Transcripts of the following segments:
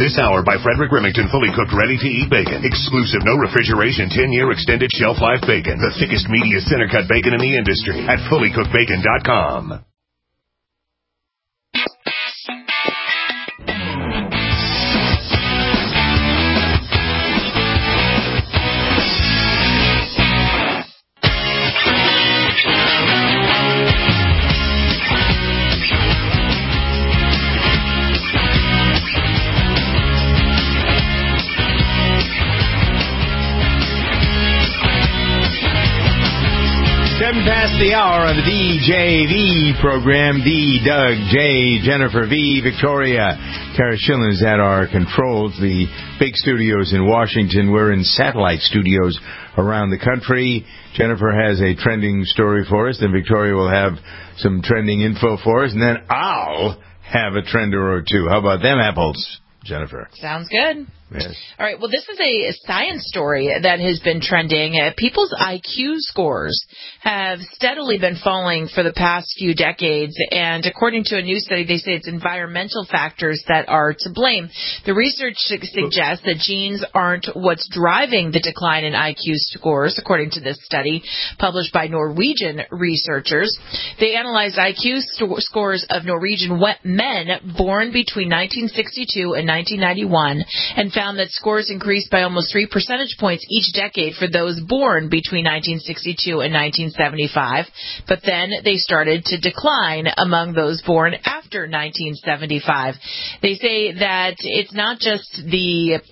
This hour by Frederick Remington, fully cooked, ready-to-eat bacon. Exclusive, no refrigeration, 10-year extended shelf life bacon. The thickest, meatiest, center-cut bacon in the industry at fullycookedbacon.com. Past the hour on the DJV program. D, Doug, J, Jennifer V, Victoria. Kara Schillen's at our controls, the big studios in Washington. We're in satellite studios around the country. Jennifer has a trending story for us. Then Victoria will have some trending info for us. And then I'll have a trender or two. How about them apples, Jennifer? Sounds good. Yes. All right. Well, this is a science story that has been trending. People's IQ scores have steadily been falling for the past few decades. And according to a new study, they say it's environmental factors that are to blame. The research suggests that genes aren't what's driving the decline in IQ scores, according to this study published by Norwegian researchers. They analyzed IQ scores of Norwegian men born between 1962 and 1991 and found that scores increased by almost 3 percentage points each decade for those born between 1962 and 1975, but then they started to decline among those born after 1975. They say that it's not just the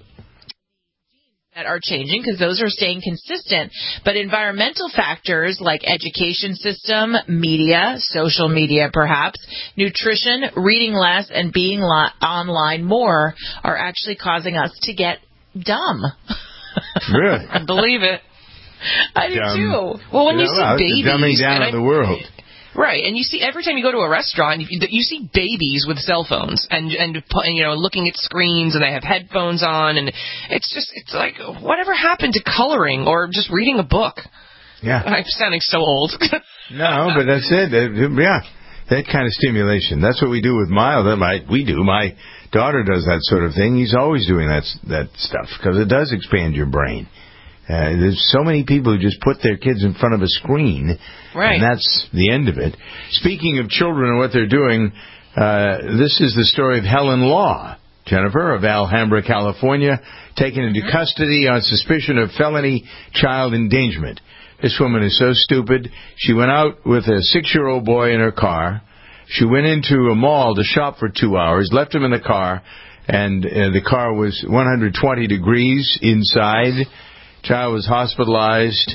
that are changing, because those are staying consistent, but environmental factors like education system, media, social media perhaps, nutrition, reading less, and being online more are actually causing us to get dumb. Really? I believe it. I do too. Well, when you see babies, the dumbing down of the world. Right, and you see every time you go to a restaurant, you see babies with cell phones and you know, looking at screens, and they have headphones on, and it's like, whatever happened to coloring or just reading a book? Yeah, I'm sounding so old. No, but that's it. Yeah, that kind of stimulation. That's what we do with Miles. My daughter does that sort of thing. He's always doing that stuff because it does expand your brain. There's so many people who just put their kids in front of a screen, right, and that's the end of it. Speaking of children and what they're doing, this is the story of Helen Law, Jennifer, of Alhambra, California, taken into custody on suspicion of felony child endangerment. This woman is so stupid. She went out with a 6-year-old boy in her car. She went into a mall to shop for 2 hours, left him in the car, and the car was 120 degrees inside. Child was hospitalized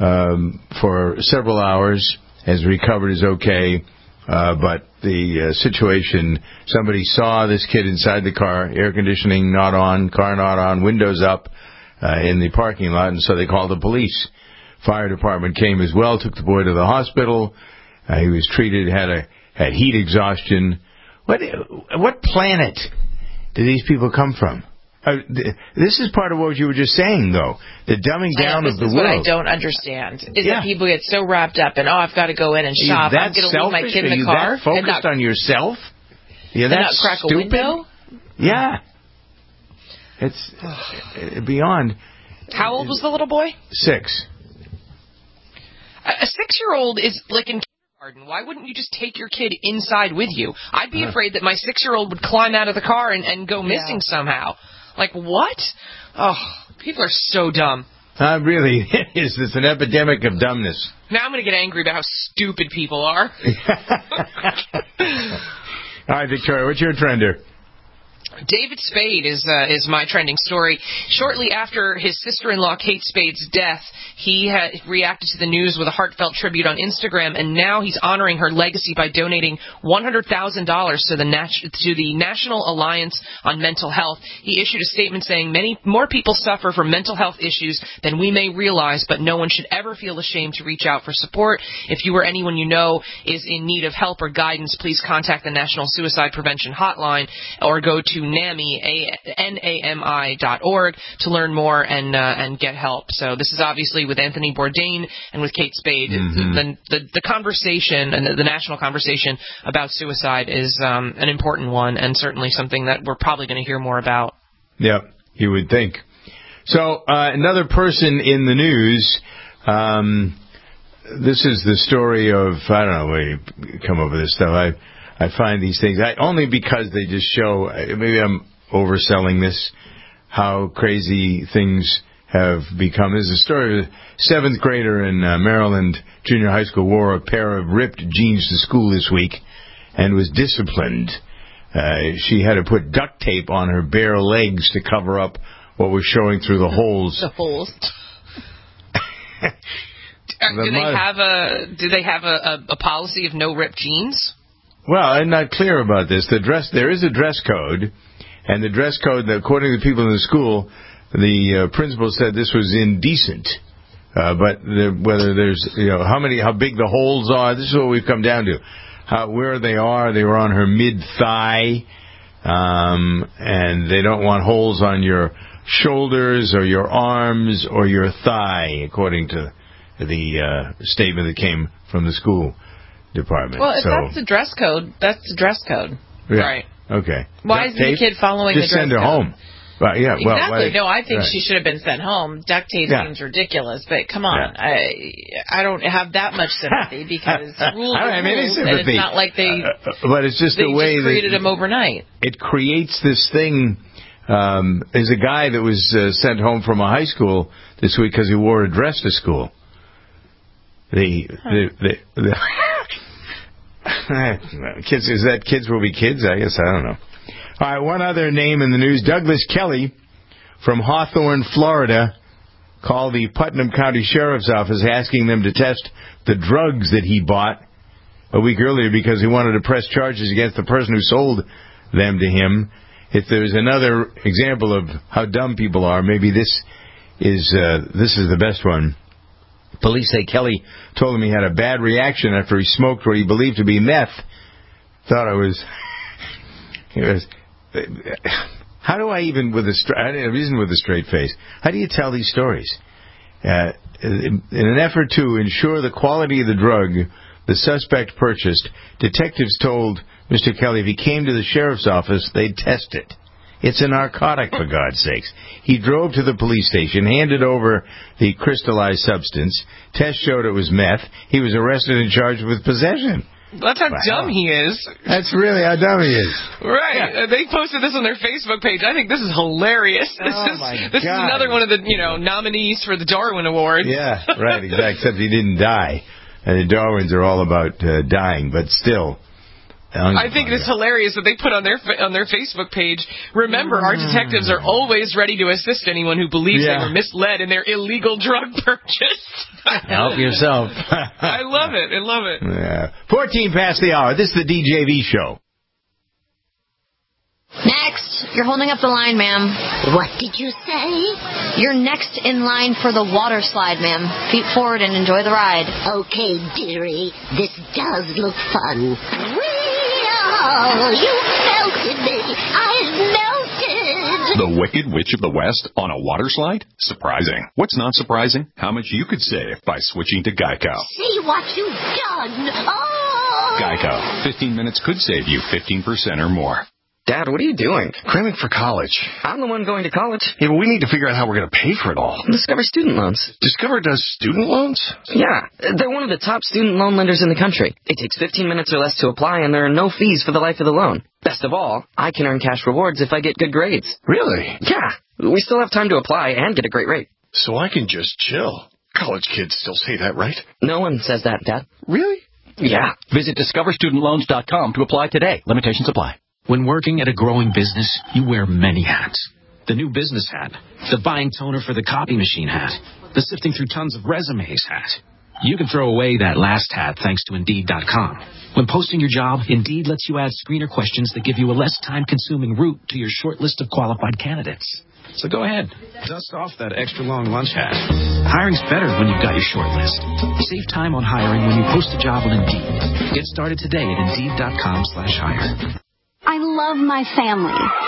for several hours. Has recovered, is okay. But the situation, somebody saw this kid inside the car, air conditioning not on, car not on, windows up in the parking lot, and so they called the police. Fire department came as well, took the boy to the hospital. He was treated, had heat exhaustion. What planet do these people come from? This is part of what you were just saying, though. The dumbing down of the world. This is what I don't understand. Is that people get so wrapped up in, I've got to go in and shop. I'm going to leave my kid in the car. Are you that focused on yourself? And not crack a window? Yeah. It's beyond. How old was the little boy? 6. A 6-year-old is like in kindergarten. Why wouldn't you just take your kid inside with you? I'd be afraid that my 6-year-old would climb out of the car and go missing somehow. Like, what? Oh, people are so dumb. Really, it is. It's an epidemic of dumbness. Now I'm going to get angry about how stupid people are. All right, Victoria, what's your trender? David Spade is my trending story. Shortly after his sister-in-law Kate Spade's death, he had reacted to the news with a heartfelt tribute on Instagram, and now he's honoring her legacy by donating $100,000 to the National Alliance on Mental Health. He issued a statement saying, "Many more people suffer from mental health issues than we may realize, but no one should ever feel ashamed to reach out for support. If you or anyone you know is in need of help or guidance, please contact the National Suicide Prevention Hotline or go to NAMI, NAMI.org, to learn more and get help. So this is obviously with Anthony Bourdain and with Kate Spade. The conversation and the national conversation about suicide is an important one, and certainly something that we're probably going to hear more about. Yeah, you would think. So another person in the news. This is the story of, I don't know where you come up with this stuff. I find these things, only because they just show, maybe I'm overselling this, how crazy things have become. This is a story of a 7th grader in Maryland Junior High School wore a pair of ripped jeans to school this week and was disciplined. She had to put duct tape on her bare legs to cover up what was showing through the holes. The holes. Do they have a policy of no ripped jeans? Well, I'm not clear about this. There is a dress code, and the dress code, according to the people in the school, the principal said this was indecent. But whether there's, how big the holes are, this is what we've come down to. Where they were on her mid-thigh, and they don't want holes on your shoulders or your arms or your thigh, according to the statement that came from the school department. Well, if that's the dress code, that's the dress code. Yeah. Right. Okay. Why isn't the kid following the dress code? Just send her home. Right, yeah, exactly. No, I think she should have been sent home. Duct tape seems ridiculous, but come on. Yeah. I don't have that much sympathy because rules are rules, and it's not like they but it's just the way just created them overnight. It creates this thing. There's a guy that was sent home from a high school this week because he wore a dress to school. Kids will be kids? I guess, I don't know. All right, one other name in the news. Douglas Kelly from Hawthorne, Florida, called the Putnam County Sheriff's Office asking them to test the drugs that he bought a week earlier because he wanted to press charges against the person who sold them to him. If there's another example of how dumb people are, maybe this is the best one. Police say Kelly told him he had a bad reaction after he smoked what he believed to be meth. Thought it was how do I even with a straight face? How do you tell these stories? In an effort to ensure the quality of the drug the suspect purchased, detectives told Mr. Kelly if he came to the sheriff's office, they'd test it. It's a narcotic, for God's sakes. He drove to the police station, handed over the crystallized substance. Tests showed it was meth. He was arrested and charged with possession. That's how dumb he is. That's really how dumb he is. Right. Yeah. They posted this on their Facebook page. I think this is hilarious. This is another one of the nominees for the Darwin Award. Yeah, right, exactly. Except he didn't die. And the Darwins are all about dying, but still. I think it's hilarious that they put on their Facebook page, remember, our detectives are always ready to assist anyone who believes they were misled in their illegal drug purchase. Help yourself. I love it. I love it. Yeah. 14 past the hour. This is the DJV show. Next. You're holding up the line, ma'am. What did you say? You're next in line for the water slide, ma'am. Feet forward and enjoy the ride. Okay, dearie. This does look fun. Oh, you melted me. I melted. The Wicked Witch of the West on a water slide? Surprising. What's not surprising? How much you could save by switching to Geico. See what you've done. Oh! Geico. 15 minutes could save you 15% or more. Dad, what are you doing? Cramming for college. I'm the one going to college. Yeah, but we need to figure out how we're going to pay for it all. Discover Student Loans. Discover does student loans? Yeah, they're one of the top student loan lenders in the country. It takes 15 minutes or less to apply, and there are no fees for the life of the loan. Best of all, I can earn cash rewards if I get good grades. Really? Yeah, we still have time to apply and get a great rate. So I can just chill. College kids still say that, right? No one says that, Dad. Really? Yeah. Visit discoverstudentloans.com to apply today. Limitations apply. When working at a growing business, you wear many hats. The new business hat, the buying toner for the copy machine hat, the sifting through tons of resumes hat. You can throw away that last hat thanks to Indeed.com. When posting your job, Indeed lets you add screener questions that give you a less time-consuming route to your short list of qualified candidates. So go ahead, dust off that extra long lunch hat. Hiring's better when you've got your short list. Save time on hiring when you post a job on Indeed. Get started today at Indeed.com/hire. I love my family.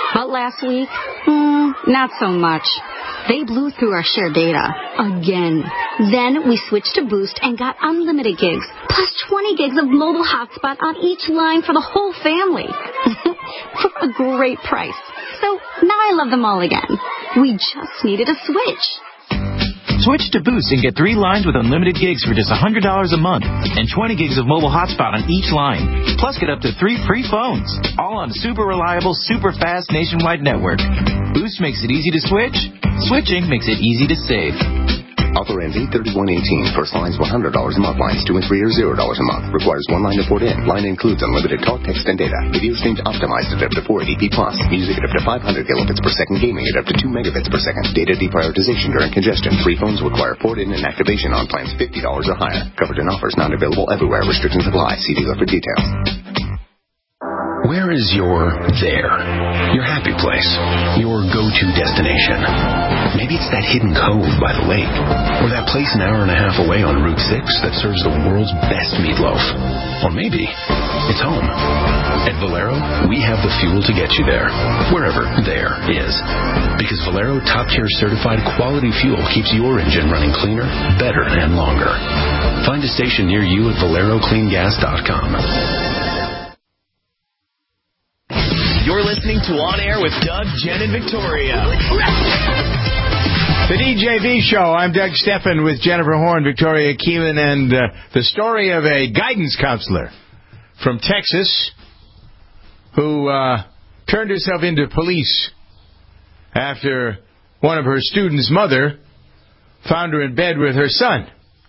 But last week, not so much. They blew through our shared data. Again. Then we switched to Boost and got unlimited gigs, plus 20 gigs of mobile hotspot on each line for the whole family. For a great price. So now I love them all again. We just needed a switch. Switch to Boost and get 3 lines with unlimited gigs for just $100 a month and 20 gigs of mobile hotspot on each line. Plus, get up to 3 free phones, all on a super reliable, super fast nationwide network. Boost makes it easy to switch. Switching makes it easy to save. Offer ends 8/31/18. First line's $100 a month. Lines 2 and 3 are $0 a month. Requires 1 line to port in. Line includes unlimited talk, text, and data. Video streams optimized at up to 480p+. Music at up to 500 kilobits per second. Gaming at up to 2 megabits per second. Data deprioritization during congestion. Free phones require port in and activation on plans $50 or higher. Covered in offers not available everywhere. Restrictions apply. See dealer for details. Where is your there? Your happy place? Your go-to destination? Maybe it's that hidden cove by the lake, or that place an hour and a half away on Route 6 that serves the world's best meatloaf. Or maybe it's home. At Valero, we have the fuel to get you there, wherever there is. Because Valero top-tier certified quality fuel keeps your engine running cleaner, better, and longer. Find a station near you at ValeroCleanGas.com. You're listening to On Air with Doug, Jen, and Victoria. The DJV Show. I'm Doug Steffen with Jennifer Horn, Victoria Keelan, and the story of a guidance counselor from Texas who turned herself into police after one of her students' mother found her in bed with her son.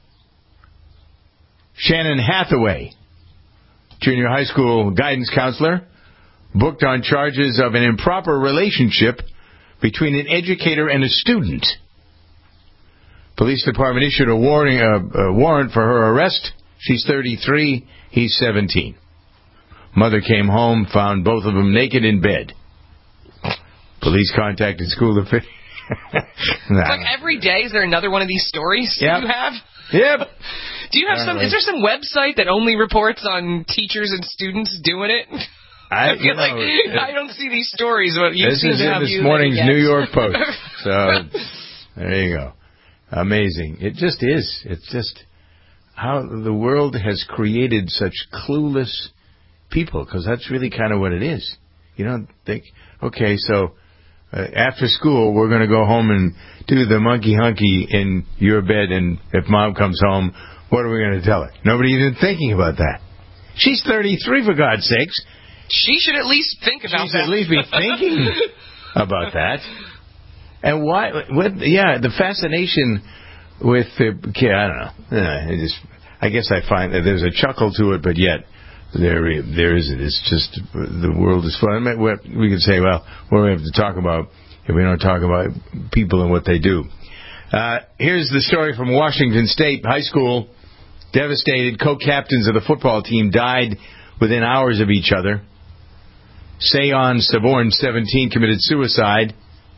Shannon Hathaway, junior high school guidance counselor, booked on charges of an improper relationship between an educator and a student. Police department issued a warrant for her arrest. She's 33, he's 17. Mother came home, found both of them naked in bed. Police contacted school officials. It's like every day, is there another one of these stories you have? Yep. Do you have is there some website that only reports on teachers and students doing it? I feel like I don't see these stories. But you this is in this morning's New York Post. So there you go. Amazing. It just is. It's just how the world has created such clueless people, because that's really kind of what it is. You don't think, okay, so after school we're going to go home and do the monkey hunky in your bed, and if mom comes home, what are we going to tell her? Nobody's even thinking about that. She's 33, for God's sakes. She should at least think about that. She should at least be thinking about that. And why? The fascination with the kid. I don't know. I guess I find that there's a chuckle to it, but yet there isn't. It's just the world is fun. I mean, we could say, well, what do we have to talk about if we don't talk about people and what they do? Here's the story from Washington State High School. Devastated co-captains of the football team died within hours of each other. Sayon Saborn, 17, committed suicide,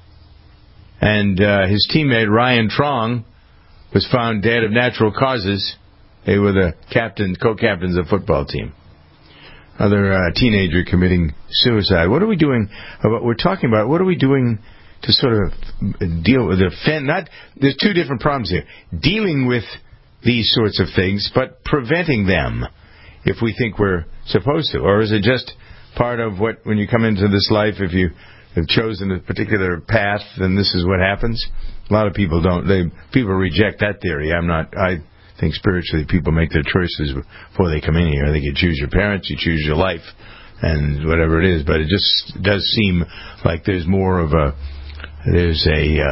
and his teammate Ryan Trong was found dead of natural causes. They were the co-captains of the football team. Another teenager committing suicide. What are we doing? We're talking about what are we doing to sort of deal with there's two different problems here: dealing with these sorts of things, but preventing them, if we think we're supposed to, or is it just part of what, when you come into this life, if you have chosen a particular path, then this is what happens? A lot of people don't. People reject that theory. I think spiritually people make their choices before they come in here. I think you choose your parents, you choose your life, and whatever it is. But it just does seem like there's more of there's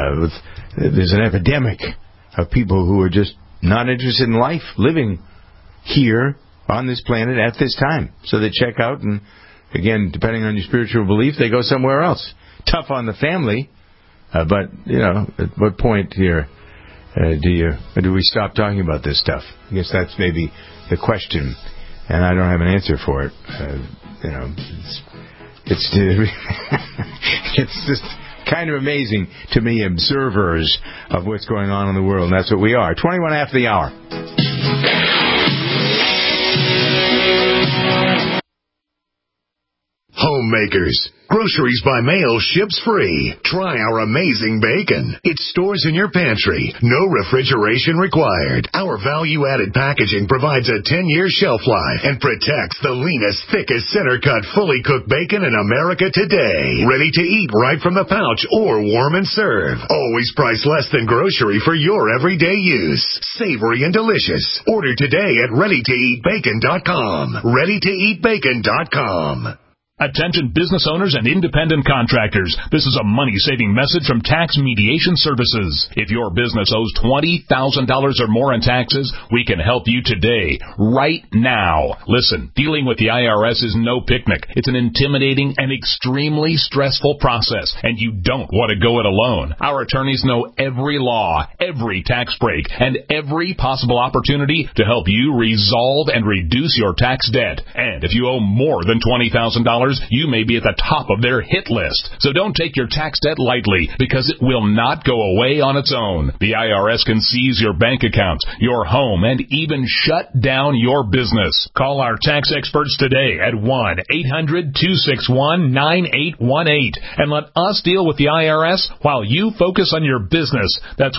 an epidemic of people who are just not interested in life, living here on this planet at this time. So they check out, and again, depending on your spiritual belief, they go somewhere else. Tough on the family, but at what point here do we stop talking about this stuff? I guess that's maybe the question, and I don't have an answer for it. It's just kind of amazing to me, observers of what's going on in the world, and that's what we are. 21 after the hour. Homemade makers. Groceries by mail ships free. Try our amazing bacon. It stores in your pantry. No refrigeration required. Our value-added packaging provides a 10-year shelf life and protects the leanest, thickest center-cut, fully cooked bacon in America today. Ready to eat right from the pouch or warm and serve. Always priced less than grocery for your everyday use. Savory and delicious. Order today at ReadyToEatBacon.com. ReadyToEatBacon.com. Attention business owners and independent contractors. This is a money-saving message from Tax Mediation Services. If your business owes $20,000 or more in taxes, we can help you today, right now. Listen, dealing with the IRS is no picnic. It's an intimidating and extremely stressful process, and you don't want to go it alone. Our attorneys know every law, every tax break, and every possible opportunity to help you resolve and reduce your tax debt. And if you owe more than $20,000, you may be at the top of their hit list. So don't take your tax debt lightly, because it will not go away on its own. The IRS can seize your bank accounts, your home, and even shut down your business. Call our tax experts today at 1-800-261-9818 and let us deal with the IRS while you focus on your business. That's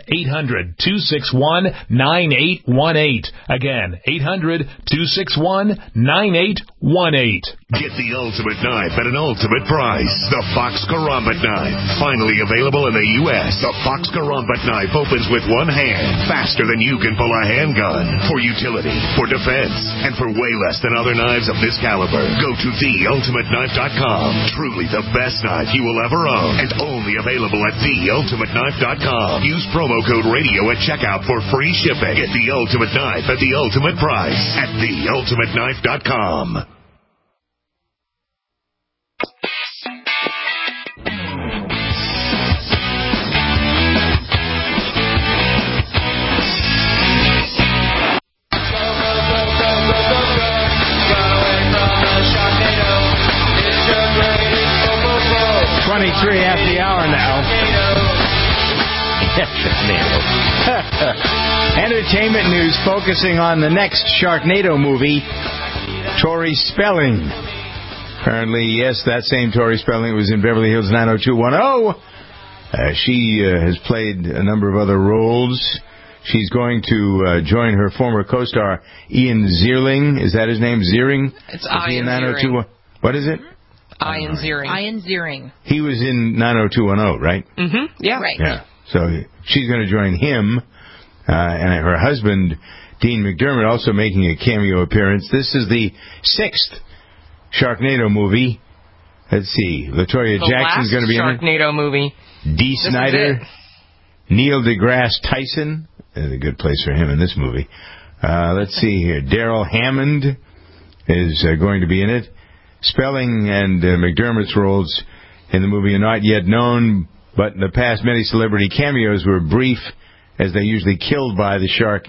1-800-261-9818. Again, 800-261-9818. Get the ultimate knife at an ultimate price. The Fox Karambit knife. Finally available in the U.S. The Fox Karambit knife opens with one hand, faster than you can pull a handgun. For utility, for defense, and for way less than other knives of this caliber. Go to TheUltimateKnife.com. Truly the best knife you will ever own, and only available at TheUltimateKnife.com. Use promo code radio at checkout for free shipping. Get the ultimate knife at the ultimate price at TheUltimateKnife.com. After the hour now. Entertainment news focusing on the next Sharknado movie, Tori Spelling. Apparently, yes, that same Tori Spelling was in Beverly Hills 90210. She has played a number of other roles. She's going to join her former co-star Ian Ziering. Is that his name? Ziering? It's Ian Ziering. What is it? Ian Ziering. Ian Ziering. He was in 90210, right? Mm-hmm. Yeah. Right. Yeah. So she's going to join him, and her husband, Dean McDermott, also making a cameo appearance. This is the 6th Sharknado movie. Let's see. Latoya Jackson's going to be in it. Sharknado movie. Dee Snider, Neil deGrasse Tyson. There's a good place for him in this movie. Let's see here. Daryl Hammond is going to be in it. Spelling and McDermott's roles in the movie are not yet known, but in the past, many celebrity cameos were brief, as they're usually killed by the shark.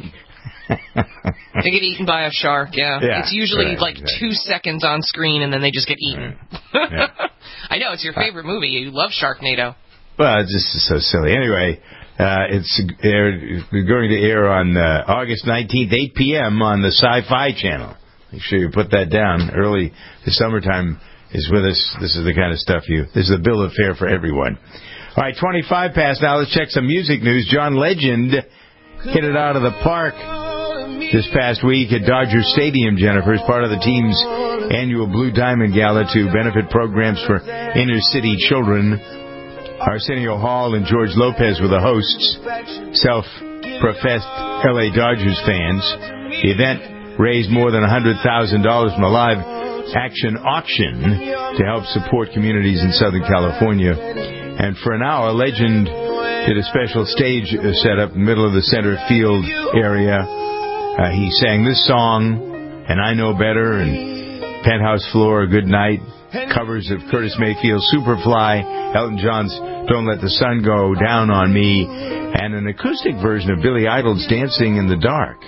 They get eaten by a shark, yeah. It's usually 2 seconds on screen, and then they just get eaten. Yeah. I know, it's your favorite movie. You love Sharknado. Well, it's just so silly. Anyway, it's going to air on August 19th, 8 p.m. on the Sci-Fi Channel. Make sure you put that down early. The summertime is with us. This is the kind of stuff this is the bill of fare for everyone. All right, 25 past now. Let's check some music news. John Legend hit it out of the park this past week at Dodger Stadium, Jennifer, as part of the team's annual Blue Diamond Gala to benefit programs for inner-city children. Arsenio Hall and George Lopez were the hosts, self-professed L.A. Dodgers fans. The event raised more than $100,000 from a live action auction to help support communities in Southern California. And for an hour, Legend did a special stage setup in the middle of the center field area. He sang this song, and I Know Better, and Penthouse Floor, Good Night, covers of Curtis Mayfield's Superfly, Elton John's Don't Let the Sun Go Down on Me, and an acoustic version of Billy Idol's Dancing in the Dark.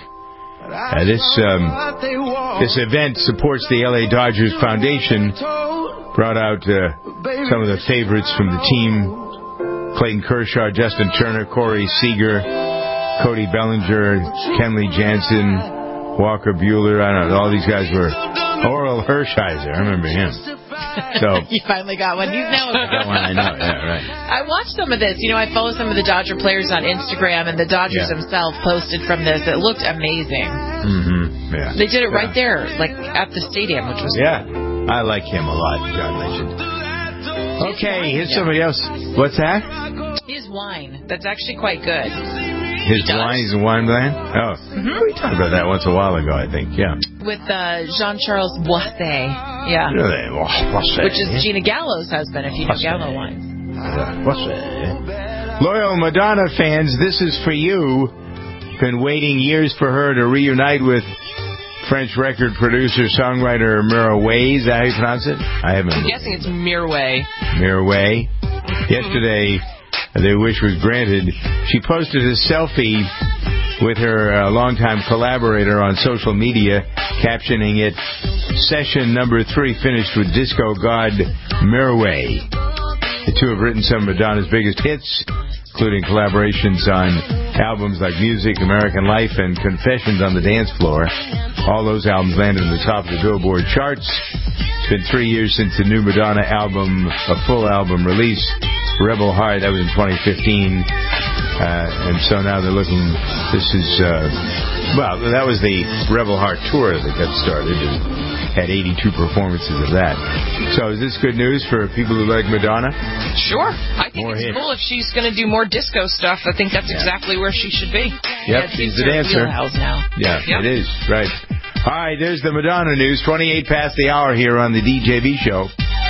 This event supports the L.A. Dodgers Foundation. Brought out some of the favorites from the team: Clayton Kershaw, Justin Turner, Corey Seager, Cody Bellinger, Kenley Jansen, Walker Buehler. I don't know. All these guys were. Oral Hershiser, I remember him. So you finally got one. You know. That one I know. Yeah, right. I watched some of this. I follow some of the Dodger players on Instagram, and the Dodgers themselves posted from this. It looked amazing. Mm-hmm. Yeah. They did it right there, like at the stadium, which was cool. I like him a lot, John mentioned. Okay, here's somebody else. What's that? His wine. That's actually quite good. His wine? He's a wine man? Oh. Mm-hmm. We talked about that once a while ago, I think. Yeah. With Jean-Charles Boisset. Yeah. Really? Boisset. Which is Gina Gallo's husband, if you know Gallo wines. Boisset. Loyal Madonna fans, this is for you. Been waiting years for her to reunite with French record producer, songwriter Mireille. Is that how you pronounce it? I'm guessing it's Mireille. Mireille. Yesterday, their wish was granted. She posted a selfie with her longtime collaborator on social media, captioning it, "Session number 3 finished with disco god Mireille." The two have written some of Madonna's biggest hits, including collaborations on albums like Music, American Life, and Confessions on the Dance Floor. All those albums landed in the top of the Billboard charts. It's been 3 years since the new Madonna album, a full album release, Rebel Heart. That was in 2015. And so now they're looking, that was the Rebel Heart tour that got started and had 82 performances of that. So is this good news for people who like Madonna? Sure. I think it's cool if she's going to do more disco stuff. I think that's exactly where she should be. Yep, she's the dancer. Now. Yeah, it is. Right. All right, there's the Madonna news. 28 past the hour here on the DJB show.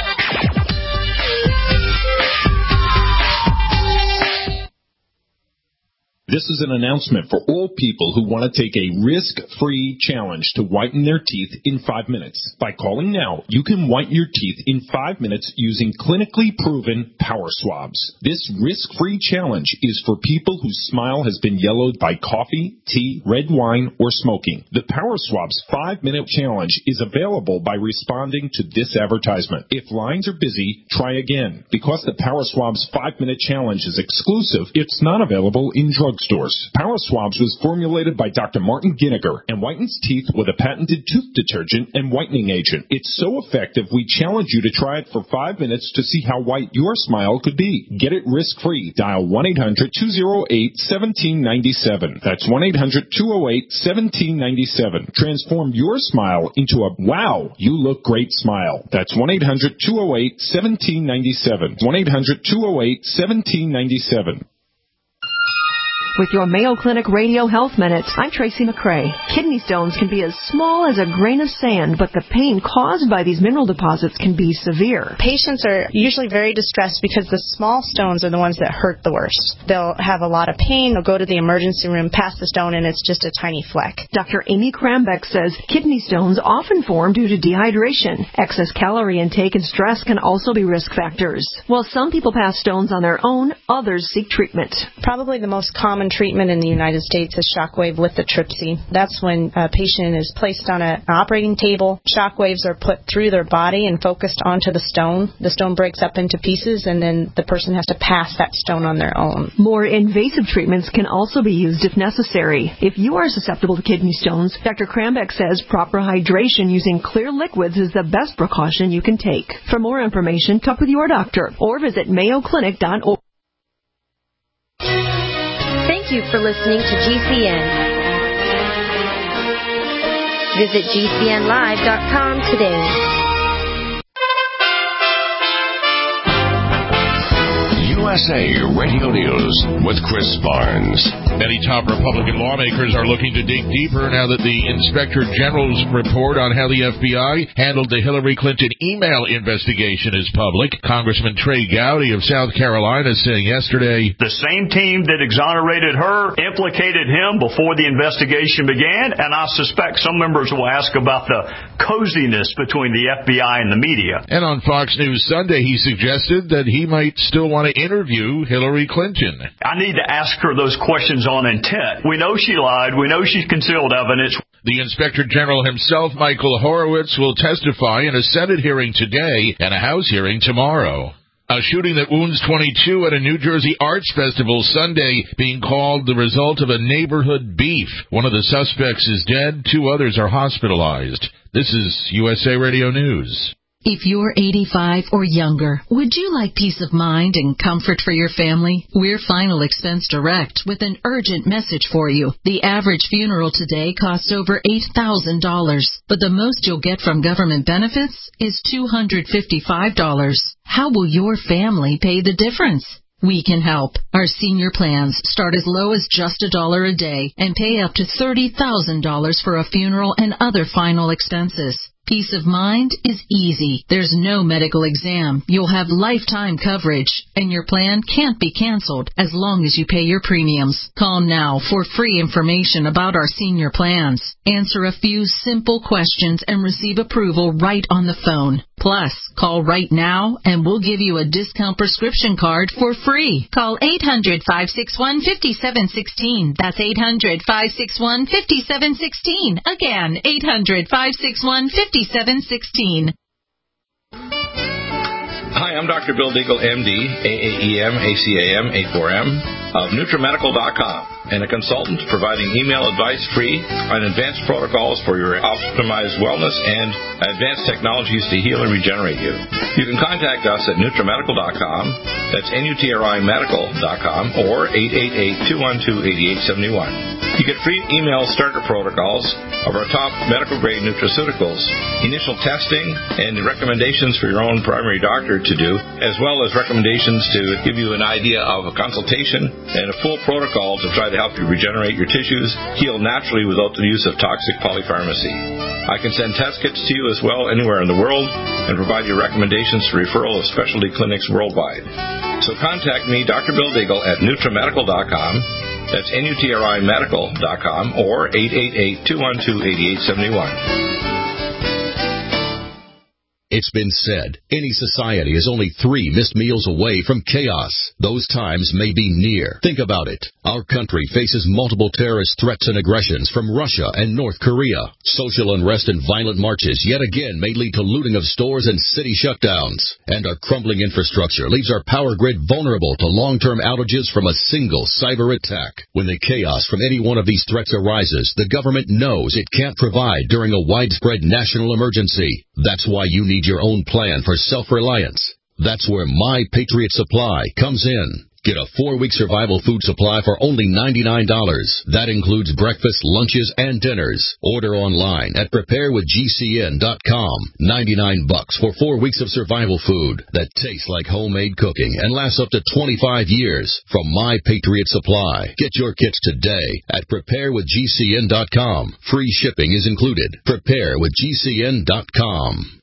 This is an announcement for all people who want to take a risk-free challenge to whiten their teeth in 5 minutes. By calling now, you can whiten your teeth in 5 minutes using clinically proven power swabs. This risk-free challenge is for people whose smile has been yellowed by coffee, tea, red wine, or smoking. The Power Swabs 5-minute challenge is available by responding to this advertisement. If lines are busy, try again. Because the Power Swabs 5-minute challenge is exclusive, it's not available in drugstores. Power Swabs was formulated by Dr. Martin Ginniger and whitens teeth with a patented tooth detergent and whitening agent. It's so effective, we challenge you to try it for 5 minutes to see how white your smile could be. Get it risk-free. Dial 1-800-208-1797. That's 1-800-208-1797. Transform your smile into a wow, you look great smile. That's 1-800-208-1797. 1-800-208-1797. With your Mayo Clinic Radio Health Minutes, I'm Tracy McCrae. Kidney stones can be as small as a grain of sand, but the pain caused by these mineral deposits can be severe. Patients are usually very distressed because the small stones are the ones that hurt the worst. They'll have a lot of pain, they'll go to the emergency room, pass the stone, and it's just a tiny fleck. Dr. Amy Krambeck says kidney stones often form due to dehydration. Excess calorie intake and stress can also be risk factors. While some people pass stones on their own, others seek treatment. Probably the most common treatment in the United States is shockwave lithotripsy. That's when a patient is placed on an operating table. Shockwaves are put through their body and focused onto the stone. The stone breaks up into pieces, and then the person has to pass that stone on their own. More invasive treatments can also be used if necessary. If you are susceptible to kidney stones, Dr. Krambeck says proper hydration using clear liquids is the best precaution you can take. For more information, talk with your doctor or visit mayoclinic.org. Thank you for listening to GCN. Visit GCNlive.com today. USA Radio News with Chris Barnes. Many top Republican lawmakers are looking to dig deeper now that the Inspector General's report on how the FBI handled the Hillary Clinton email investigation is public. Congressman Trey Gowdy of South Carolina saying yesterday, the same team that exonerated her implicated him before the investigation began, and I suspect some members will ask about the coziness between the FBI and the media. And on Fox News Sunday, he suggested that he might still want to interview Hillary Clinton. I need to ask her those questions on intent. We know she lied. We know she concealed evidence. The Inspector General himself, Michael Horowitz, will testify in a Senate hearing today and a House hearing tomorrow. A shooting that wounds 22 at a New Jersey arts festival Sunday being called the result of a neighborhood beef. One of the suspects is dead. 2 others are hospitalized. This is USA Radio News. If you're 85 or younger, would you like peace of mind and comfort for your family? We're Final Expense Direct with an urgent message for you. The average funeral today costs over $8,000, but the most you'll get from government benefits is $255. How will your family pay the difference? We can help. Our senior plans start as low as just $1 a day and pay up to $30,000 for a funeral and other final expenses. Peace of mind is easy. There's no medical exam. You'll have lifetime coverage, and your plan can't be canceled as long as you pay your premiums. Call now for free information about our senior plans. Answer a few simple questions and receive approval right on the phone. Plus, call right now and we'll give you a discount prescription card for free. Call 800-561-5716. That's 800-561-5716. Again, 800-561-5716. Hi, I'm Dr. Bill Deagle, MD, AAEM, ACAM, A4M, of NutriMedical.com, and a consultant providing email advice free on advanced protocols for your optimized wellness and advanced technologies to heal and regenerate you. You can contact us at NutriMedical.com, that's NutriMedical.com, or 888-212-8871. You get free email starter protocols of our top medical-grade nutraceuticals, initial testing, and recommendations for your own primary doctor to do, as well as recommendations to give you an idea of a consultation and a full protocol to try to help you regenerate your tissues, heal naturally without the use of toxic polypharmacy. I can send test kits to you as well anywhere in the world and provide you recommendations for referral of specialty clinics worldwide. So contact me, Dr. Bill Deagle, at NutriMedical.com. That's NutriMedical.com or 888-212-8871. It's been said, any society is only 3 missed meals away from chaos. Those times may be near. Think about it. Our country faces multiple terrorist threats and aggressions from Russia and North Korea. Social unrest and violent marches yet again may lead to looting of stores and city shutdowns. And our crumbling infrastructure leaves our power grid vulnerable to long-term outages from a single cyber attack. When the chaos from any one of these threats arises, the government knows it can't provide during a widespread national emergency. That's why you need your own plan for self-reliance. That's where My Patriot Supply comes in. Get a 4-week survival food supply for only $99. That includes breakfast, lunches, and dinners. Order online at preparewithgcn.com. $99 for 4 weeks of survival food that tastes like homemade cooking and lasts up to 25 years from My Patriot Supply. Get your kits today at preparewithgcn.com. Free shipping is included. Preparewithgcn.com.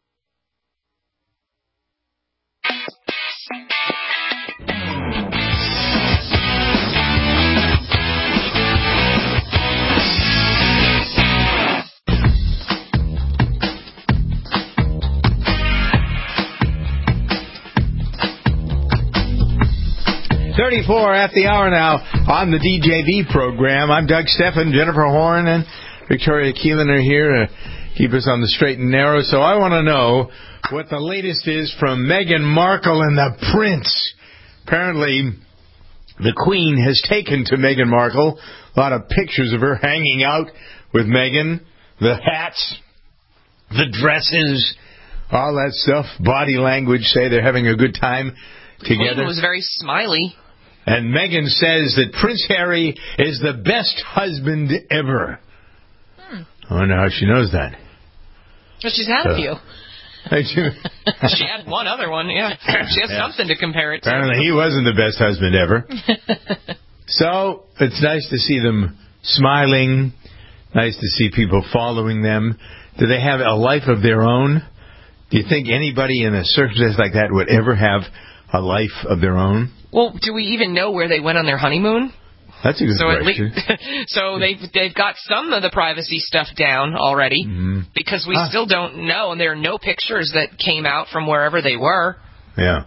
.34 at the hour now on the DJV program. I'm Doug Steffen, Jennifer Horn, and Victoria Keelan are here to keep us on the straight and narrow. So I want to know what the latest is from Meghan Markle and the Prince. Apparently, the Queen has taken to Meghan Markle. A lot of pictures of her hanging out with Meghan. The hats, the dresses, all that stuff. Body language say they're having a good time together. Queen was very smiley. And Meghan says that Prince Harry is the best husband ever. I wonder how she knows that. Well, she's had a few. She had one other one, yeah. She has something to compare it to. Apparently he wasn't the best husband ever. So, it's nice to see them smiling. Nice to see people following them. Do they have a life of their own? Do you think anybody in a circumstance like that would ever have a life of their own? Well, do we even know where they went on their honeymoon? That's a good question. So they've got some of the privacy stuff down already, because we still don't know, and there are no pictures that came out from wherever they were. Yeah.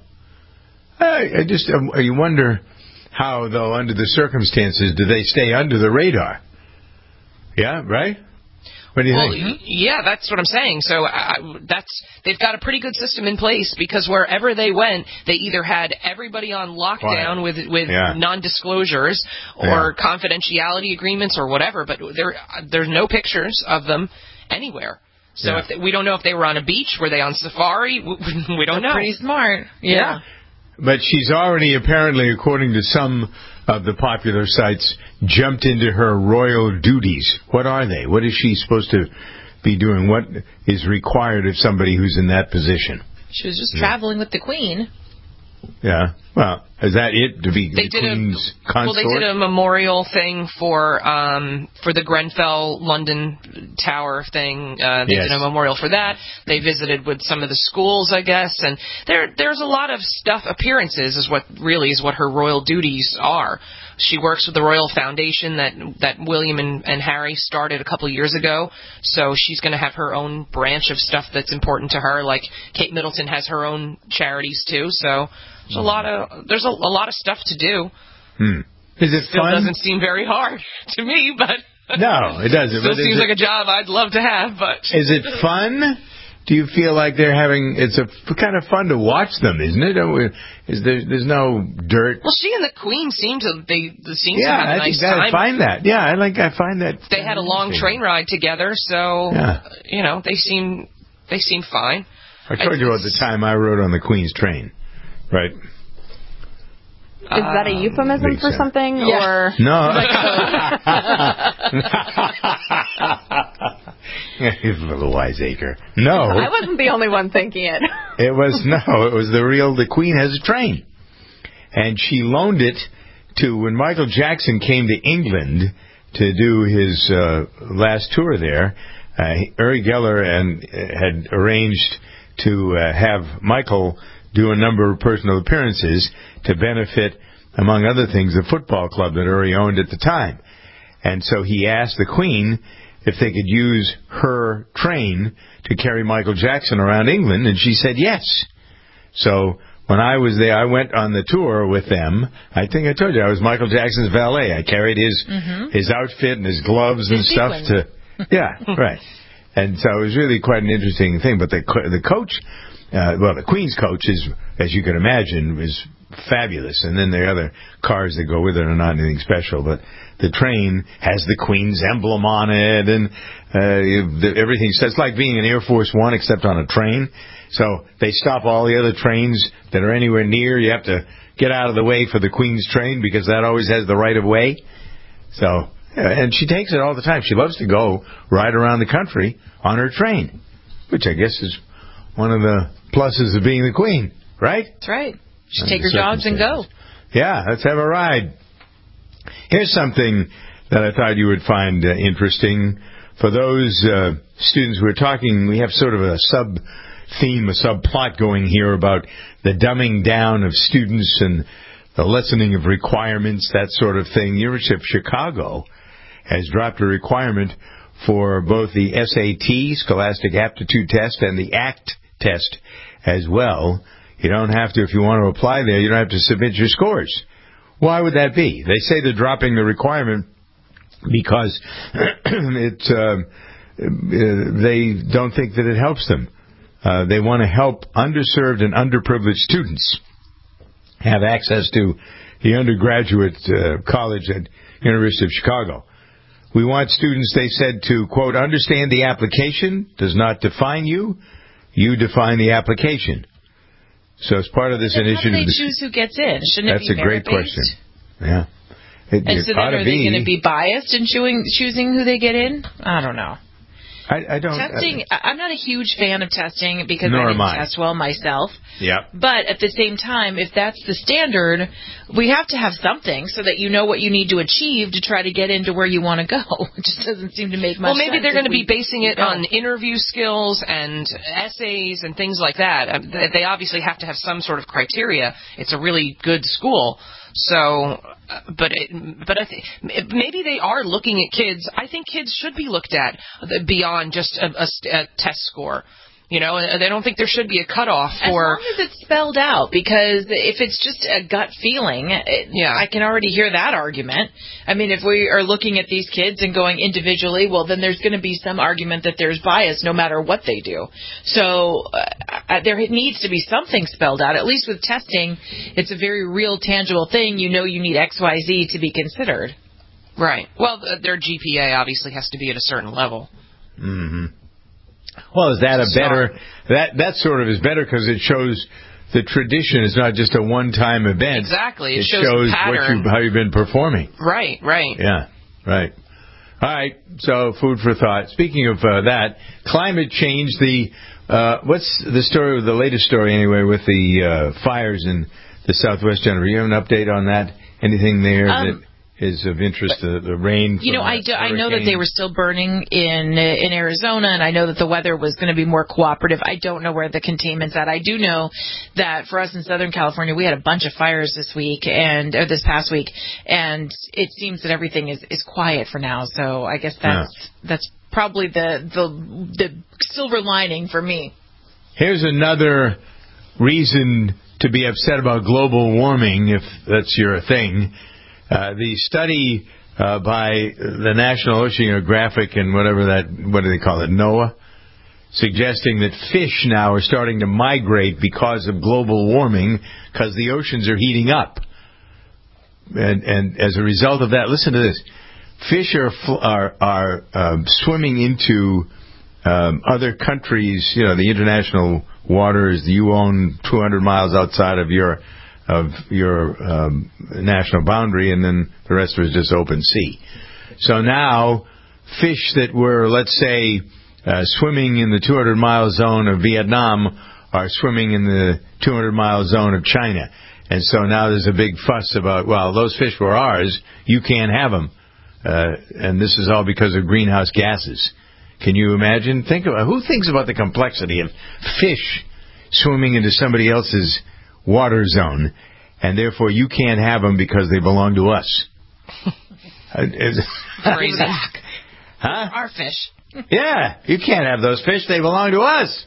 You wonder how, though, under the circumstances, do they stay under the radar? Yeah, right? What do you think? Yeah, that's what I'm saying. So they've got a pretty good system in place, because wherever they went, they either had everybody on lockdown with non-disclosures or confidentiality agreements or whatever, but there's no pictures of them anywhere. So we don't know if they were on a beach, were they on safari? We don't know. Pretty smart. Yeah. But she's already, apparently, according to some of the popular sites, jumped into her royal duties. What are they? What is she supposed to be doing? What is required of somebody who's in that position? She was just traveling with the Queen. Yeah. Well, is that it, to be the Queen's consort? Well, they did a memorial thing for the Grenfell London Tower thing. They did a memorial for that. They visited with some of the schools, I guess, and there's a lot of stuff. Appearances is what her royal duties are. She works with the Royal Foundation that William and Harry started a couple of years ago. So she's going to have her own branch of stuff that's important to her. Like Kate Middleton has her own charities too. So there's a lot of stuff to do. Is it Still fun? Doesn't seem very hard to me, but no, it doesn't. Still seems like a job I'd love to have. But is it fun? Do you feel like they're having? It's kind of fun to watch them, isn't it? There's no dirt. Well, she and the Queen seem to have a nice time. I find that. Yeah, I find that. They had a long train ride together, so they seem fine. I told you about the time I rode on the Queen's train, right? Is that a euphemism for something, or no? He's a little wiseacre. No, I wasn't the only one thinking it. It was the Queen has a train, and she loaned it to when Michael Jackson came to England to do his last tour there. Uri Geller had arranged to have Michael do a number of personal appearances to benefit, among other things, the football club that Uri owned at the time. And so he asked the Queen if they could use her train to carry Michael Jackson around England, and she said yes. So when I was there, I went on the tour with them. I think I told you I was Michael Jackson's valet. I carried his outfit and his gloves and stuff right. And so it was really quite an interesting thing. But the coach, the Queen's coach is, as you can imagine, is fabulous. And then there are other cars that go with it are not anything special. But the train has the Queen's emblem on it, and everything. So it's like being in Air Force One, except on a train. So they stop all the other trains that are anywhere near. You have to get out of the way for the Queen's train because that always has the right of way. So, and she takes it all the time. She loves to go ride around the country on her train, which I guess is one of the pluses of being the Queen, right? That's right. She take her jobs and go. Yeah, let's have a ride. Here's something that I thought you would find interesting. For those students who are talking, we have sort of a sub-theme, a subplot going here about the dumbing down of students and the lessening of requirements, that sort of thing. University of Chicago has dropped a requirement for both the SAT, Scholastic Aptitude Test, and the ACT test as well. You don't have to, if you want to apply there, you don't have to submit your scores. Why would that be? They say they're dropping the requirement because they don't think that it helps them. They want to help underserved and underprivileged students have access to the undergraduate college at University of Chicago. We want students, they said, to, quote, understand the application does not define you. You define the application. So as part of this initiative... How do they choose who gets in? Shouldn't that's it be a great merit-based? question. Yeah. And so then are they going to be biased in choosing who they get in? I don't know. I don't... Testing, I'm not a huge fan of testing because Nor I didn't am I. test well myself. Yeah. But at the same time, if that's the standard, we have to have something so that you know what you need to achieve to try to get into where you want to go. It just doesn't seem to make much sense. Well, maybe they're going to be basing it on interview skills and essays and things like that. They obviously have to have some sort of criteria. It's a really good school. So, but I think maybe they are looking at kids. I think kids should be looked at beyond just a test score. You know, they don't think there should be a cutoff for... As long as it's spelled out, because if it's just a gut feeling, I can already hear that argument. I mean, if we are looking at these kids and going individually, well, then there's going to be some argument that there's bias no matter what they do. So there needs to be something spelled out. At least with testing, it's a very real, tangible thing. You know you need X, Y, Z to be considered. Right. Well, their GPA obviously has to be at a certain level. Mm-hmm. Well, is that a better... That sort of is better because it shows the tradition is not just a one-time event. Exactly. It shows how you've been performing. Right. Yeah, right. All right, so food for thought. Speaking of that, climate change, what's the story, the latest story anyway, with the fires in the Southwest, Jennifer? You have an update on that? Anything there that is of interest, the rain? I know that they were still burning in Arizona, and I know that the weather was going to be more cooperative. I don't know where the containment's at. I do know that for us in Southern California, we had a bunch of fires this past week, and it seems that everything is quiet for now. So I guess that's probably the silver lining for me. Here's another reason to be upset about global warming, if that's your thing. The study by the National Oceanographic and what do they call it, NOAA, suggesting that fish now are starting to migrate because of global warming because the oceans are heating up. And as a result of that, listen to this. Fish are swimming into other countries, the international waters you own 200 miles outside of your national boundary, and then the rest of it is just open sea. So now fish that were, let's say, swimming in the 200-mile zone of Vietnam are swimming in the 200-mile zone of China. And so now there's a big fuss about, well, those fish were ours, you can't have them. And this is all because of greenhouse gases. Can you imagine? Who thinks about the complexity of fish swimming into somebody else's water zone, and therefore you can't have them because they belong to us? Crazy. Huh? Our fish. Yeah, you can't have those fish. They belong to us.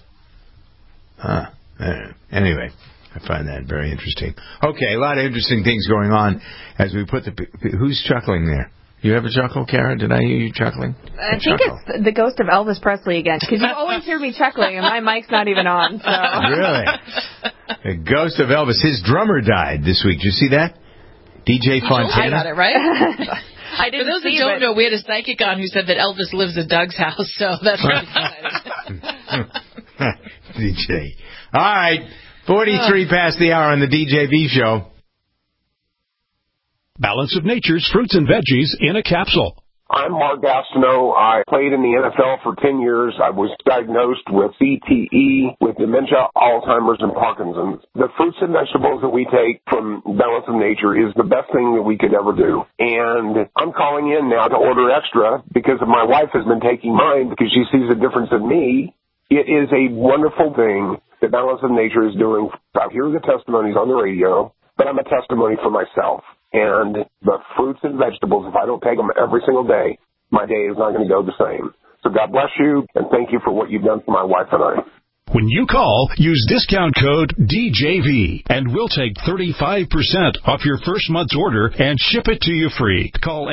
Anyway, I find that very interesting. Okay, a lot of interesting things going on as we put who's chuckling there? You have a chuckle, Karen? Did I hear you chuckling? I think it's the ghost of Elvis Presley again, because you always hear me chuckling, and my mic's not even on. So. Really? The ghost of Elvis. His drummer died this week. Did you see that? DJ Fontana. I got it, right? I didn't. For those who don't know, we had a psychic on who said that Elvis lives at Doug's house, so that's really exciting. DJ. All right, 43 past the hour on the DJV show. Balance of Nature's fruits and veggies in a capsule. I'm Mark Gastineau. I played in the NFL for 10 years. I was diagnosed with CTE, with dementia, Alzheimer's, and Parkinson's. The fruits and vegetables that we take from Balance of Nature is the best thing that we could ever do. And I'm calling in now to order extra because my wife has been taking mine because she sees a difference in me. It is a wonderful thing that Balance of Nature is doing. I hear the testimonies on the radio, but I'm a testimony for myself. And the fruits and vegetables, if I don't take them every single day, my day is not going to go the same. So God bless you, and thank you for what you've done for my wife and I. When you call, use discount code DJV, and we'll take 35% off your first month's order and ship it to you free. Call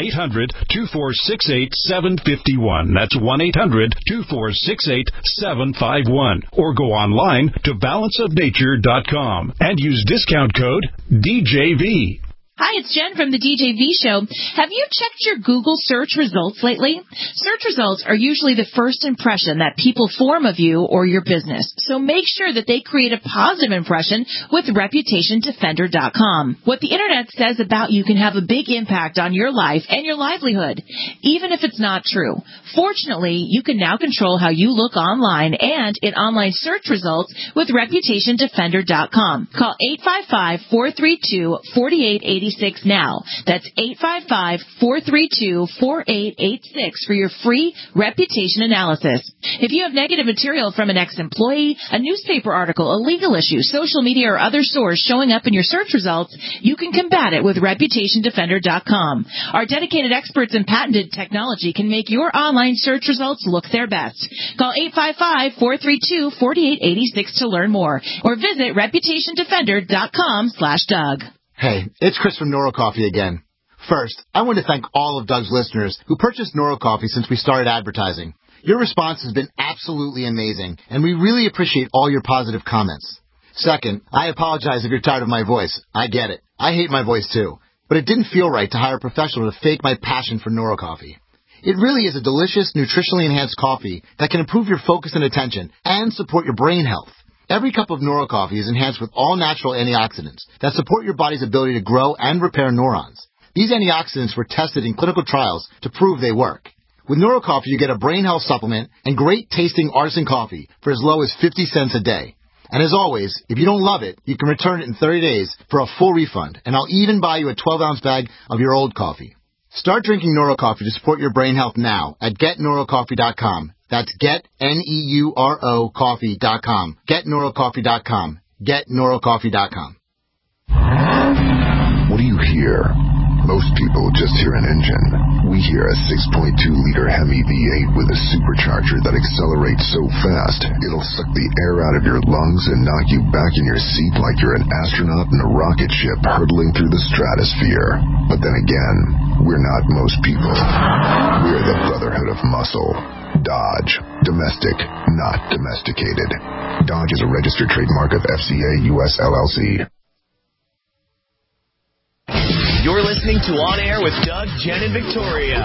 800-246-8751. That's 1-800-246-8751. Or go online to balanceofnature.com and use discount code DJV. Hi, it's Jen from the DJV Show. Have you checked your Google search results lately? Search results are usually the first impression that people form of you or your business. So make sure that they create a positive impression with ReputationDefender.com. What the Internet says about you can have a big impact on your life and your livelihood, even if it's not true. Fortunately, you can now control how you look online and in online search results with ReputationDefender.com. Call 855-432-4886 now. That's 855-432-4886 for your free reputation analysis. If you have negative material from an ex-employee, a newspaper article, a legal issue, social media, or other source showing up in your search results, you can combat it with ReputationDefender.com. Our dedicated experts in patented technology can make your online search results look their best. Call 855-432-4886 to learn more, or visit ReputationDefender.com/Doug. Hey, it's Chris from Noro Coffee again. First, I want to thank all of Doug's listeners who purchased Noro Coffee since we started advertising. Your response has been absolutely amazing, and we really appreciate all your positive comments. Second, I apologize if you're tired of my voice. I get it. I hate my voice too. But it didn't feel right to hire a professional to fake my passion for Noro Coffee. It really is a delicious, nutritionally enhanced coffee that can improve your focus and attention and support your brain health. Every cup of Noro coffee is enhanced with all natural antioxidants that support your body's ability to grow and repair neurons. These antioxidants were tested in clinical trials to prove they work. With Noro coffee, you get a brain health supplement and great tasting artisan coffee for as low as 50 cents a day. And as always, if you don't love it, you can return it in 30 days for a full refund, and I'll even buy you a 12-ounce bag of your old coffee. Start drinking Noro coffee to support your brain health now at GetNoroCoffee.com. That's GetNeuro Coffee.com. GetNoroCoffee.com. GetNoroCoffee.com. What do you hear? Most people just hear an engine. We hear a 6.2-liter Hemi V8 with a supercharger that accelerates so fast, it'll suck the air out of your lungs and knock you back in your seat like you're an astronaut in a rocket ship hurtling through the stratosphere. But then again, we're not most people. We're the Brotherhood of Muscle. Dodge. Domestic, not domesticated. Dodge is a registered trademark of FCA US LLC. You're listening to On Air with Doug, Jen, and Victoria.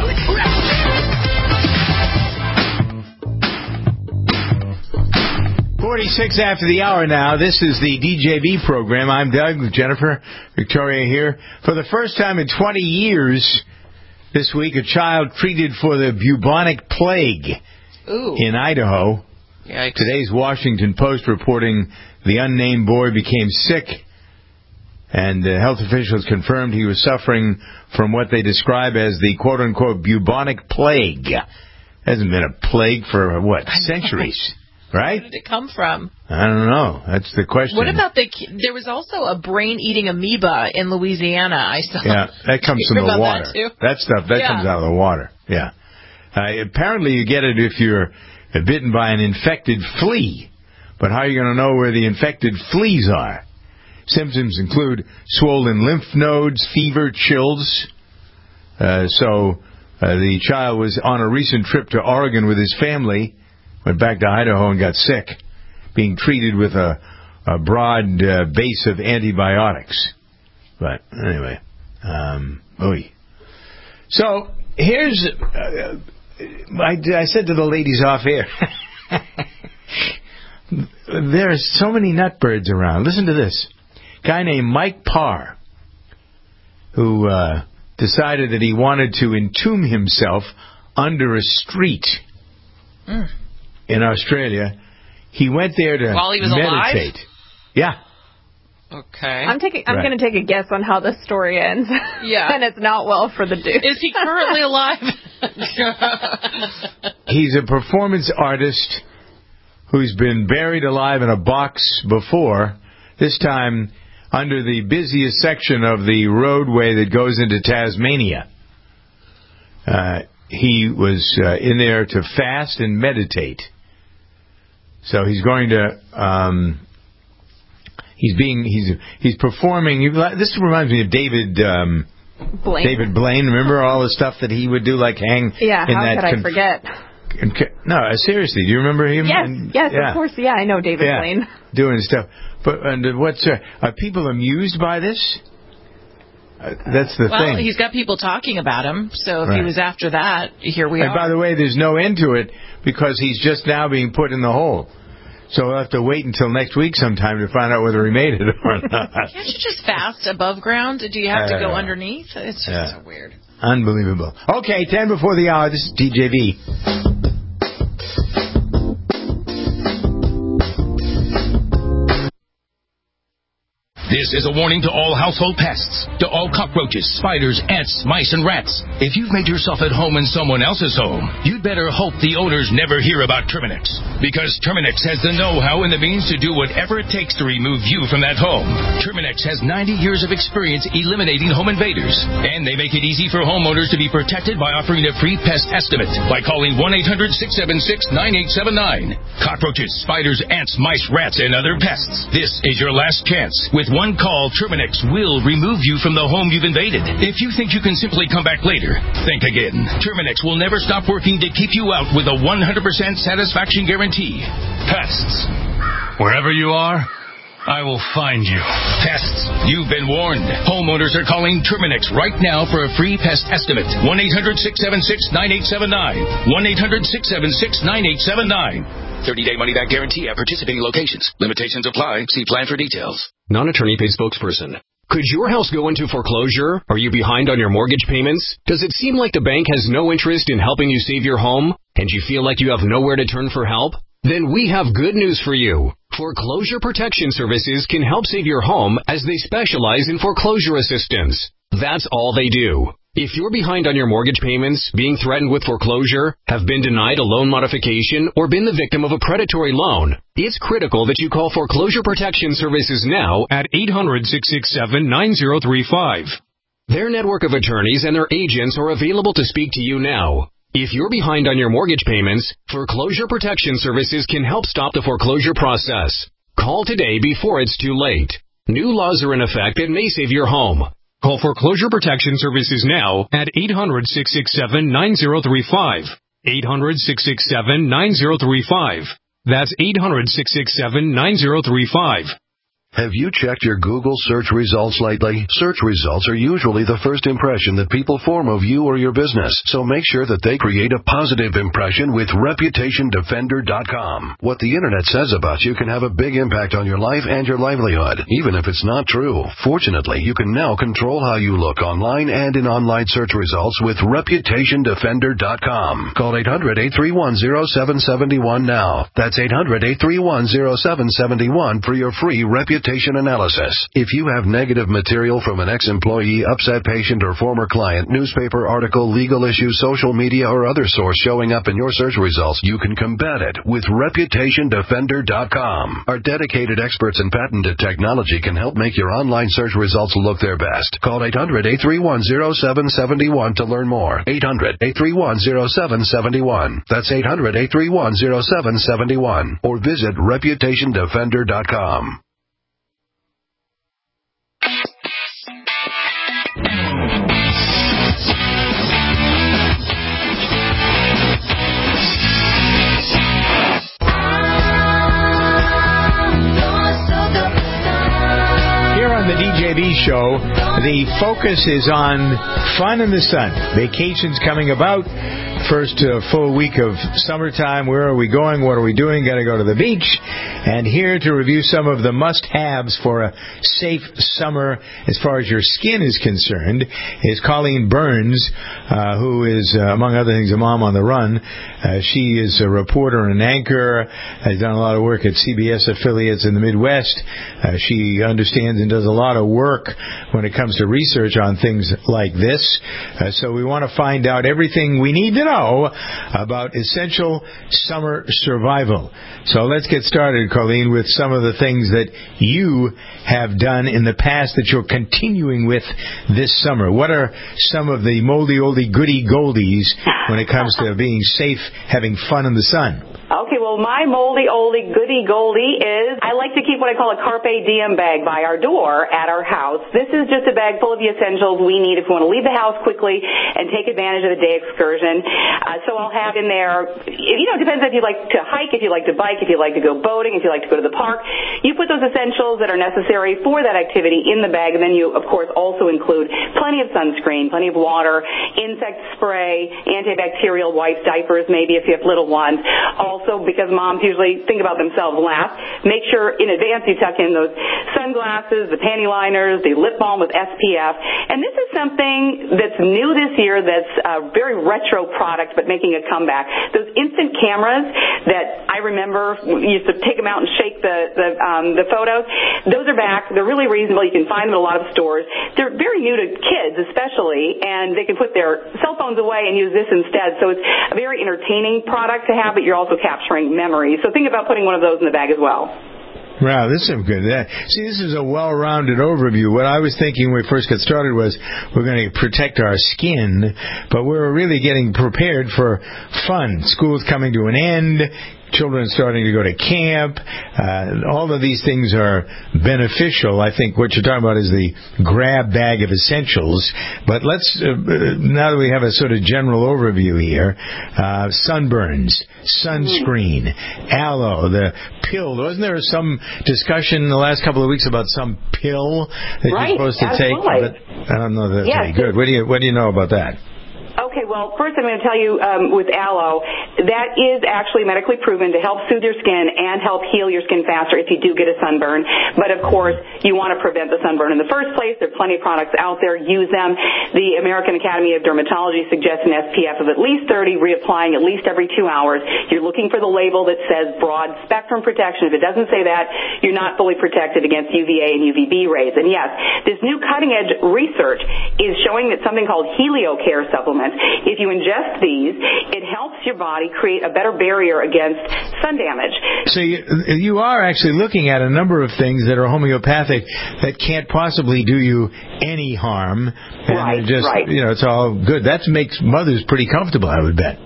46 after the hour now. This is the DJV program. I'm Doug with Jennifer, Victoria here. For the first time in 20 years, this week, a child treated for the bubonic plague in Idaho. Yikes. Today's Washington Post reporting the unnamed boy became sick, and health officials confirmed he was suffering from what they describe as the quote-unquote bubonic plague. Hasn't been a plague for, centuries, right? Where did it come from? I don't know. That's the question. What about there was also a brain-eating amoeba in Louisiana, I saw. Yeah, that comes from the water. That stuff, that comes out of the water, yeah. Apparently you get it if you're bitten by an infected flea. But how are you going to know where the infected fleas are? Symptoms include swollen lymph nodes, fever, chills. The child was on a recent trip to Oregon with his family, went back to Idaho and got sick, being treated with a broad base of antibiotics. But anyway, So here's, I said to the ladies off air, there are so many nutbirds around. Listen to this. Guy named Mike Parr, who decided that he wanted to entomb himself under a street in Australia. He went there to while he was meditate. Alive? Yeah. Okay. I'm going to take a guess on how this story ends. Yeah. And it's not well for the dude. Is he currently alive? He's a performance artist who's been buried alive in a box before, this time under the busiest section of the roadway that goes into Tasmania. He was in there to fast and meditate. So he's going to... He's performing. This reminds me of David Blaine. David Blaine. Remember all the stuff that he would do, like hang. Yeah, in how that could I forget? No, seriously, do you remember him? Yes, of course. Yeah, I know David Blaine. Doing stuff. But are people amused by this? That's the thing. Well, he's got people talking about him, so if he was after that, here we are. And by the way, there's no end to it because he's just now being put in the hole. So we'll have to wait until next week sometime to find out whether he made it or not. Can't you just fast above ground? Do you have to go underneath? It's just so weird. Unbelievable. Okay, 10 before the hour. This is DJV. This is a warning to all household pests, to all cockroaches, spiders, ants, mice, and rats. If you've made yourself at home in someone else's home, you'd better hope the owners never hear about Terminix. Because Terminix has the know-how and the means to do whatever it takes to remove you from that home. Terminix has 90 years of experience eliminating home invaders. And they make it easy for homeowners to be protected by offering a free pest estimate by calling 1-800-676-9879. Cockroaches, spiders, ants, mice, rats, and other pests. This is your last chance. With one call, Terminix will remove you from the home you've invaded. If you think you can simply come back later, think again. Terminix will never stop working to keep you out with a 100% satisfaction guarantee. Pests. Wherever you are, I will find you. Pests, you've been warned. Homeowners are calling Terminix right now for a free pest estimate. 1-800-676-9879. 1-800-676-9879. 30-day money-back guarantee at participating locations. Limitations apply. See plan for details. Non-attorney paid spokesperson. Could your house go into foreclosure? Are you behind on your mortgage payments? Does it seem like the bank has no interest in helping you save your home? And you feel like you have nowhere to turn for help? Then we have good news for you. Foreclosure Protection Services can help save your home as they specialize in foreclosure assistance. That's all they do. If you're behind on your mortgage payments, being threatened with foreclosure, have been denied a loan modification, or been the victim of a predatory loan, it's critical that you call Foreclosure Protection Services now at 800-667-9035. Their network of attorneys and their agents are available to speak to you now. If you're behind on your mortgage payments, Foreclosure Protection Services can help stop the foreclosure process. Call today before it's too late. New laws are in effect that may save your home. Call Foreclosure Protection Services now at 800-667-9035. 800-667-9035. That's 800-667-9035. Have you checked your Google search results lately? Search results are usually the first impression that people form of you or your business, so make sure that they create a positive impression with ReputationDefender.com. What the Internet says about you can have a big impact on your life and your livelihood, even if it's not true. Fortunately, you can now control how you look online and in online search results with ReputationDefender.com. Call 800-831-0771 now. That's 800-831-0771 for your free reputation analysis. If you have negative material from an ex-employee, upset patient, or former client, newspaper article, legal issue, social media, or other source showing up in your search results, you can combat it with ReputationDefender.com. Our dedicated experts in patented technology can help make your online search results look their best. Call 800-831-0771 to learn more. 800-831-0771. That's 800-831-0771. Or visit ReputationDefender.com. The DJB show, the focus is on fun in the sun. Vacations coming about. First full week of summertime. Where are we going? What are we doing? Got to go to the beach. And here to review some of the must-haves for a safe summer as far as your skin is concerned is Colleen Burns, who is, among other things, a mom on the run. She is a reporter and an anchor, has done a lot of work at CBS affiliates in the Midwest. She understands and does a lot of work when it comes to research on things like this. So we want to find out everything we need to know about essential summer survival. So let's get started, Colleen, with some of the things that you have done in the past that you're continuing with this summer. What are some of the moldy oldie goody goldies when it comes to being safe, having fun in the sun? Okay, well, my moldy oldie goody goldie is I like to keep what I call a Carpe Diem bag by our door at our house. This is just a bag full of the essentials we need if we want to leave the house quickly and take advantage of the day excursion. So I'll have in there, it depends if you like to hike, if you like to bike, if you like to go boating, if you like to go to the park. You put those essentials that are necessary for that activity in the bag, and then you, of course, also include plenty of sunscreen, plenty of water, insect spray, antibacterial wipes, diapers maybe if you have little ones. Also, because moms usually think about themselves last, make sure in advance you tuck in those sunglasses, the panty liners, the lip balm with SPF. And this is something that's new this year that's a very retro product but making a comeback. Those instant cameras that I remember we used to take them out and shake the photos, those are back. They're really reasonable. You can find them in a lot of stores. They're very new to kids especially, and they can put their cell phones away and use this instead. So it's a very entertaining product to have, but you're also capturing memories. So think about putting one of those in the bag as well. Wow, this is good. See, this is a well-rounded overview. What I was thinking when we first got started was we're going to protect our skin, but we're really getting prepared for fun. School's coming to an end. children starting to go to camp. All of these things are beneficial. I think what you're talking about is the grab bag of essentials. But let's, now that we have a sort of general overview here, sunburns, sunscreen, aloe, the pill. Wasn't there some discussion in the last couple of weeks about some pill that you're supposed to take? But I don't know that that's any good. What do you know about that? Okay, well, first I'm going to tell you with aloe, that is actually medically proven to help soothe your skin and help heal your skin faster if you do get a sunburn. But, of course, you want to prevent the sunburn in the first place. There are plenty of products out there. Use them. The American Academy of Dermatology suggests an SPF of at least 30, reapplying at least every 2 hours. You're looking for the label that says broad spectrum protection. If it doesn't say that, you're not fully protected against UVA and UVB rays. And, yes, this new cutting-edge research is showing that something called HelioCare supplements, if you ingest these, it helps your body create a better barrier against sun damage. So you are actually looking at a number of things that are homeopathic that can't possibly do you any harm. And right, you know, it's all good. That makes mothers pretty comfortable, I would bet.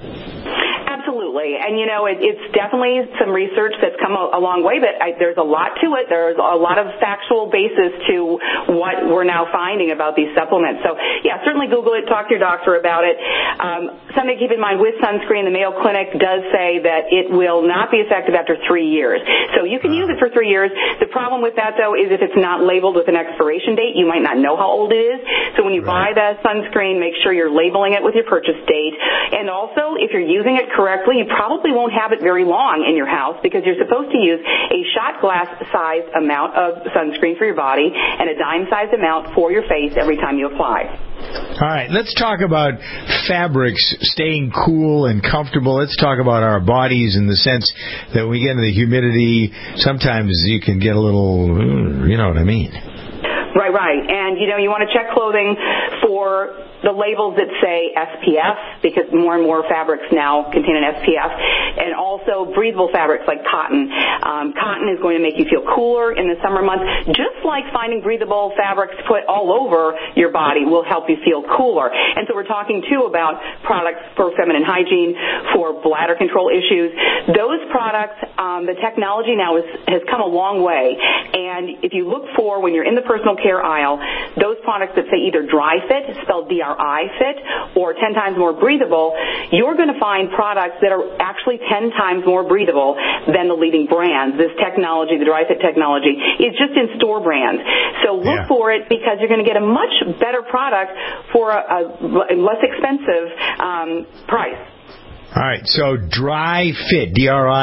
And, you know, it's definitely some research that's come a long way, but there's a lot to it. There's a lot of factual basis to what we're now finding about these supplements. So, yeah, certainly Google it, talk to your doctor about it. Something to keep in mind with sunscreen, the Mayo Clinic does say that it will not be effective after 3 years. So you can use it for 3 years. The problem with that, though, is if it's not labeled with an expiration date, you might not know how old it is. So when you buy that sunscreen, make sure you're labeling it with your purchase date. And also, if you're using it correctly, you probably won't have it very long in your house because you're supposed to use a shot glass sized amount of sunscreen for your body and a dime sized amount for your face every time you apply. All right, let's talk about fabrics staying cool and comfortable. Let's talk about our bodies in the sense that when we get into the humidity, sometimes you can get a little, you know what I mean. Right. And, you know, you want to check clothing for the labels that say SPF because more and more fabrics now contain an SPF, and also breathable fabrics like cotton. Cotton is going to make you feel cooler in the summer months, just like finding breathable fabrics to put all over your body will help you feel cooler. And so we're talking, too, about products for feminine hygiene, for bladder control issues. Those products, the technology now has come a long way, and if you look for, when you're in the personal care aisle, those products that say either dry fit, spelled DRI fit, or 10 times more breathable, you're going to find products that are actually 10 times more breathable than the leading brands. This technology, the dry fit technology, is just in store brands. So look for it because you're going to get a much better product for a less expensive price. All right, so Dry Fit,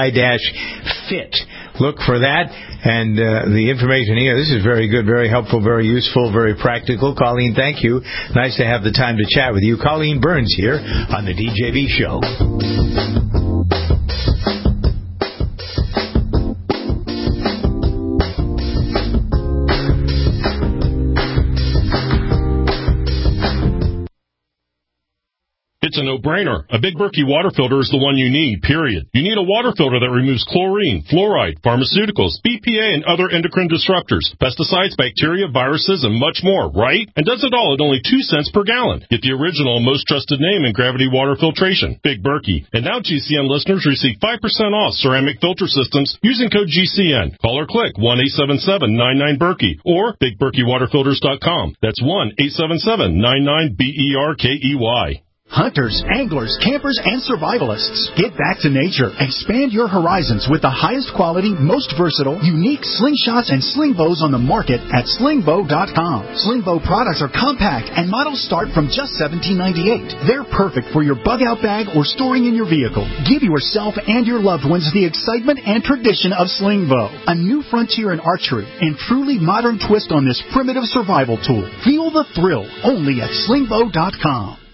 DRI-fit. Look for that, and the information here. This is very good, very helpful, very useful, very practical. Colleen, thank you. Nice to have the time to chat with you. Colleen Burns here on the DJV Show. It's a no-brainer. A Big Berkey water filter is the one you need, period. You need a water filter that removes chlorine, fluoride, pharmaceuticals, BPA, and other endocrine disruptors, pesticides, bacteria, viruses, and much more, right? And does it all at only 2 cents per gallon. Get the original, most trusted name in gravity water filtration, Big Berkey. And now GCN listeners receive 5% off ceramic filter systems using code GCN. Call or click 1-877-99-BERKEY or BigBerkeyWaterFilters.com. That's 1-877-99-BERKEY. Hunters, anglers, campers, and survivalists. Get back to nature. Expand your horizons with the highest quality, most versatile, unique slingshots and sling bows on the market at slingbow.com. Slingbow products are compact and models start from just $17.98. They're perfect for your bug out bag or storing in your vehicle. Give yourself and your loved ones the excitement and tradition of Slingbow, a new frontier in archery and truly modern twist on this primitive survival tool. Feel the thrill only at slingbow.com.